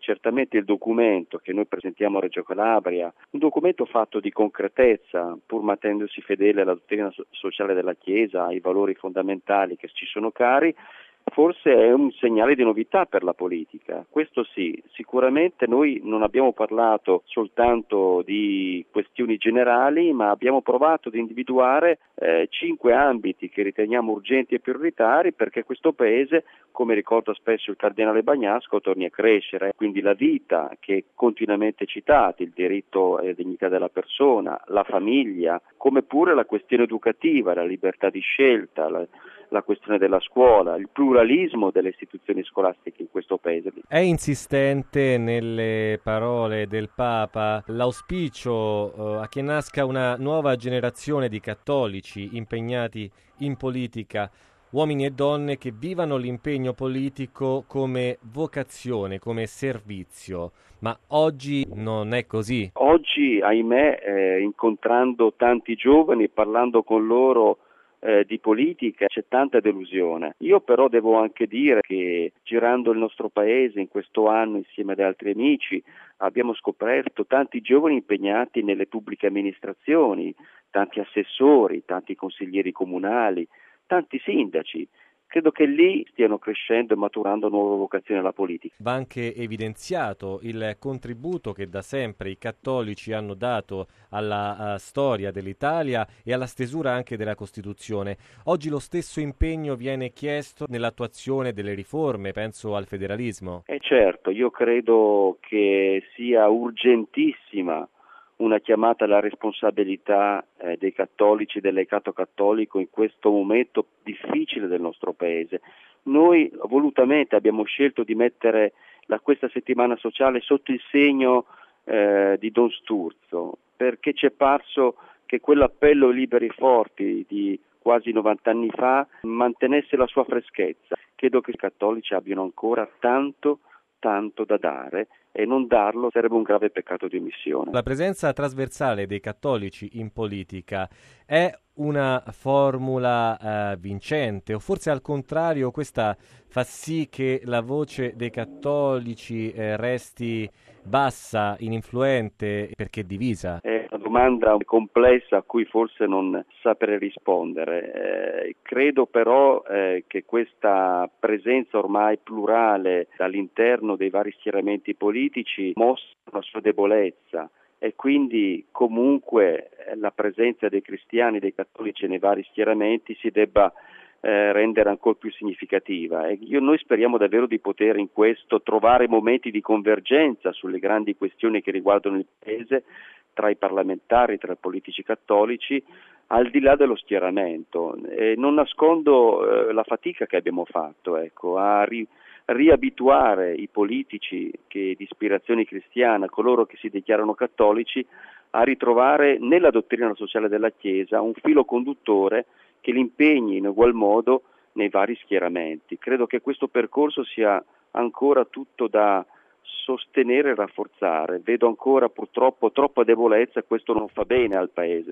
Certamente il documento che noi presentiamo a Reggio Calabria, un documento fatto di concretezza, pur mantenendosi fedele alla dottrina sociale della Chiesa, ai valori fondamentali che ci sono cari, forse è un segnale di novità per la politica. Questo sì, sicuramente noi non abbiamo parlato soltanto di questioni generali, ma abbiamo provato ad individuare 5 ambiti che riteniamo urgenti e prioritari perché questo Paese, come ricorda spesso il Cardinale Bagnasco, torni a crescere. Quindi la vita, che è continuamente citata, il diritto alla dignità della persona, la famiglia, come pure la questione educativa, la libertà di scelta, la questione della scuola, il pluralismo delle istituzioni scolastiche in questo Paese. È insistente nelle parole del Papa l'auspicio a che nasca una nuova generazione di cattolici impegnati in politica, uomini e donne che vivano l'impegno politico come vocazione, come servizio. Ma oggi non è così. Oggi, ahimè, incontrando tanti giovani, parlando con loro di politica, c'è tanta delusione. Io però devo anche dire che girando il nostro paese in questo anno insieme ad altri amici abbiamo scoperto tanti giovani impegnati nelle pubbliche amministrazioni, tanti assessori, tanti consiglieri comunali, tanti sindaci. Credo che lì stiano crescendo e maturando nuove vocazioni alla politica. Va anche evidenziato il contributo che da sempre i cattolici hanno dato alla storia dell'Italia e alla stesura anche della Costituzione. Oggi lo stesso impegno viene chiesto nell'attuazione delle riforme, penso al federalismo. Certo, io credo che sia urgentissima una chiamata alla responsabilità dei cattolici, dell'elettorato cattolico in questo momento difficile del nostro Paese. Noi volutamente abbiamo scelto di mettere questa settimana sociale sotto il segno di Don Sturzo, perché ci è parso che quell'appello liberi e forti di quasi 90 anni fa mantenesse la sua freschezza. Credo che i cattolici abbiano ancora tanto da dare e non darlo sarebbe un grave peccato di omissione. La presenza trasversale dei cattolici in politica è una formula vincente o forse al contrario questa fa sì che la voce dei cattolici resti bassa, ininfluente perché divisa? È una domanda complessa a cui forse non saprei rispondere. Credo però che questa presenza ormai plurale all'interno dei vari schieramenti politici mostra la sua debolezza e quindi comunque la presenza dei cristiani, dei cattolici nei vari schieramenti si debba rendere ancora più significativa. Noi speriamo davvero di poter in questo trovare momenti di convergenza sulle grandi questioni che riguardano il Paese tra i parlamentari, tra i politici cattolici, al di là dello schieramento. Non nascondo la fatica che abbiamo fatto a riabituare i politici che di ispirazione cristiana, coloro che si dichiarano cattolici, a ritrovare nella dottrina sociale della Chiesa un filo conduttore che li impegni in ugual modo nei vari schieramenti. Credo che questo percorso sia ancora tutto da sostenere e rafforzare. Vedo ancora purtroppo troppa debolezza e questo non fa bene al Paese.